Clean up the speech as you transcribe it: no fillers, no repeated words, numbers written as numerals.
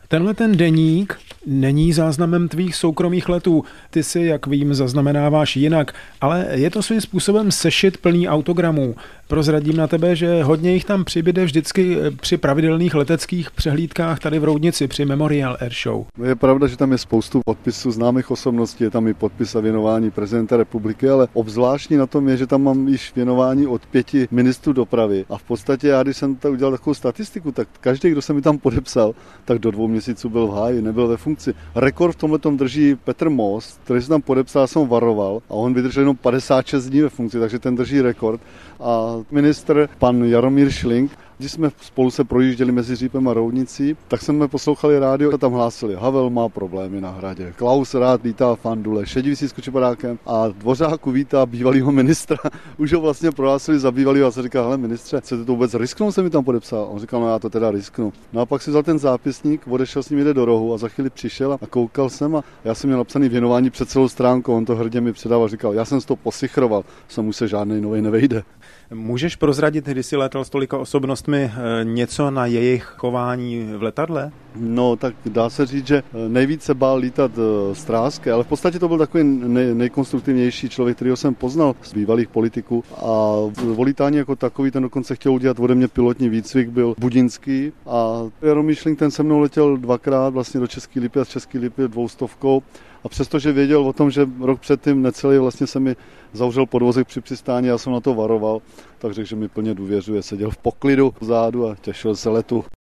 Tenhle ten deník není záznamem tvých soukromých letů. Ty si, jak vím, zaznamenáváš jinak, ale je to svým způsobem sešit plný autogramů. Prozradím na tebe, že hodně jich tam přibyde vždycky při pravidelných leteckých přehlídkách tady v Roudnici při Memorial Air Show. Je pravda, že tam je spoustu podpisů známých osobností, je tam i podpis a věnování prezidenta republiky, ale obzvláštní na tom je, že tam mám již věnování od 5 ministrů dopravy. A v podstatě já, když jsem tam udělal takovou statistiku, tak každý, kdo se mi tam podepsal, tak do 2 měsíců byl v háji, nebyl ve funkci. Rekord v tomhletom drží Petr Most, který se tam podepsal, jsem varoval a on vydržel jenom 56 dní ve funkci, takže ten drží rekord. A ministr pan Jaromír Šlink, když jsme spolu se projížděli mezi Řípem a Roudnicí, tak jsme poslouchali rádio a tam hlásili, Havel má problémy na Hradě, Klaus rád vítá Fandule, Šedivící s Kočepadákem a Dvořáku vítá bývalýho ministra. Už ho vlastně prohlásili za bývalýho a se říká, hele ministře, chcete to vůbec risknout, se mi tam podepsal? On říkal, no já to teda risknu. No a pak si vzal ten zápisník, odešel s ním jde do rohu a za chvíli přišel a koukal jsem a já jsem měl napsaný věnování před celou stránkou, on to hrdě mi předával, říkal, já jsem to posichroval, sem už se žádnej novej nevejde. Můžeš prozradit, když jsi létal s tolika osobnostmi, něco na jejich chování v letadle? No, tak dá se říct, že nejvíc se bál lítat Stráské, ale v podstatě to byl takový nejkonstruktivnější člověk, kterýho jsem poznal z bývalých politiků a o lítání jako takový, ten dokonce chtěl udělat ode mě pilotní výcvik, byl Budinský a Jaromír Šlink, ten se mnou letěl 2krát vlastně do České Lípy a z České Lípy 200. A přestože věděl o tom, že rok předtím necelý vlastně se mi zavřel podvozek při přistání, já jsem na to varoval, tak řekl, že mi plně důvěřuje, seděl v poklidu vzadu a těšil se letu.